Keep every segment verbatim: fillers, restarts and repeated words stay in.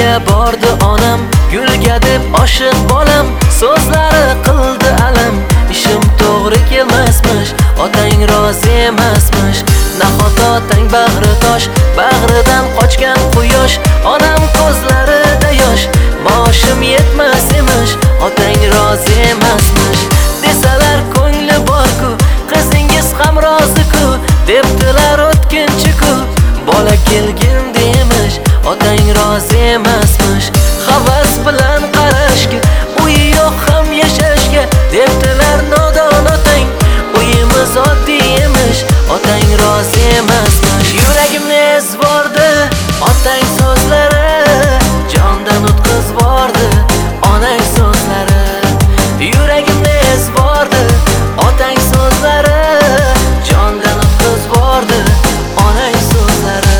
To'yiga bordi onam, gulga deb oshiq bolam, so'zlari qildi alam. Ishim to'g'ri kelmasmish, otang rozi emasmish. Nahot otang bag'ri tosh, bag'ridan qochgan quyosh, onam ko'zlarida yosh. Maoshim yetmas emish, otang rozi emasmish. Desalar ko'ngli bor-ku, qizingiz ham rozi-ku, debdilar o'tkinchi-ku. Bola kelgin demish, otang rozi emasmish. Havas bilan qarashga, uyi yo'q ham yashashga, debdilar nodon otang. Uyimiz oddiy emish, otang rozi emasmish. Yuragimni ezvordi otang so'zlari, jondan o'tkazvordi onang so'zlari. Yuragimni ezvordi otang so'zlari, jondan o'tkazvordi onang so'zlari.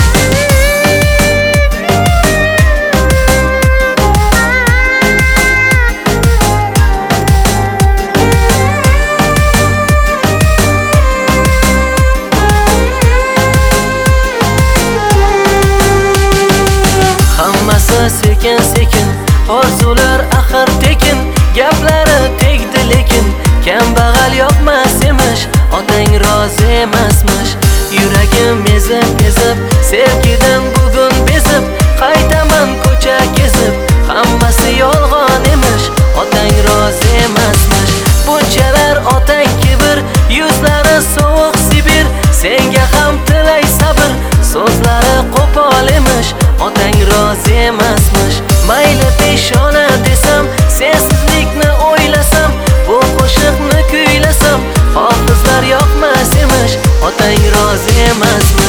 Sekin sekin orzular axir tekin, gaplari tegdi lekin kambag'al yoqmas emish, otang rozi emasmish. Yuragim ezib ezib, sevgidan bugun bezib, qaytaman ko'cha kezib, hammasi yolg'on emish, otang rozi emasmish. Bunchalar otang kibr, yuzlari sovuq Sibir, senga ham tilay sabr, so'zlari qo'pol emish, otang rozi emasmish. Mayli peshona desam, sensizlikni o'ylasam, bu qo'shiqni kuylasam, hofizlar yoqmas emish, otang rozi emasmish.